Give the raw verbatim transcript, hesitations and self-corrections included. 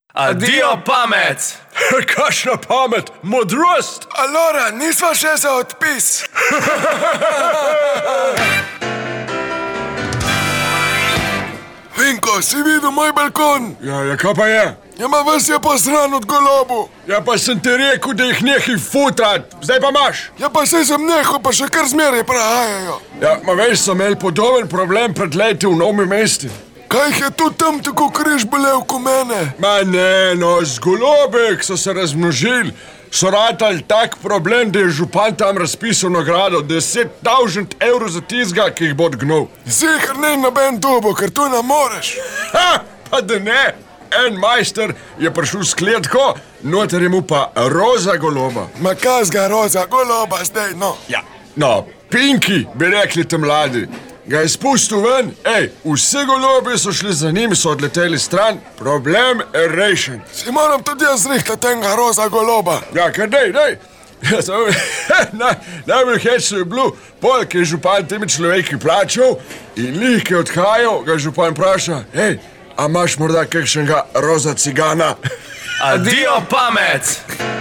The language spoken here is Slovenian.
Adijo pamet! Kakšna pamet, modrost! Allora, nisva še za odpis. Vinko, si videl moj balkon? Ja, ja, kaj pa je? Ja, ma vas je posran od golobu. Ja, pa sem ti rekel, da jih nehi futrat. Zdaj pa imaš. Ja, pa sej sem nehal, pa še kar zmeraj prehajajo. Ja, ma veš, sem imel podoben problem pred leti v Novem mestu. Kaj jih je tu tam tako križ bolel ko mene? Ma ne, no, z golobek so se razmnožili. So ratali tak problem, da je župan tam razpisal nagrado deset tisoč evrov za tizga, ki jih bo odgnal. Zihar ne noben dobo, ker tu ne moreš. Ha, pa da ne. En majster je prišel s kletko, noter je mu pa roza goloba. Ma kazga roza goloba zdaj, no. Ja, no, Pinki, bi rekli te mladi. Ga je spustil ven, ej, vse golobe so šli za njim, so odleteli stran, problem je rešen. Si moram tudi jaz zrihtati tega roza goloba. Ja, kar dej, dej. Ja, samo, na, najbolj hecno je bilo, pol, ki je župan temi človeki plačal in lih, ki je odhajal, ga župan vpraša, ej, a imaš morda kakšnega roza cigana? Adijo pamet!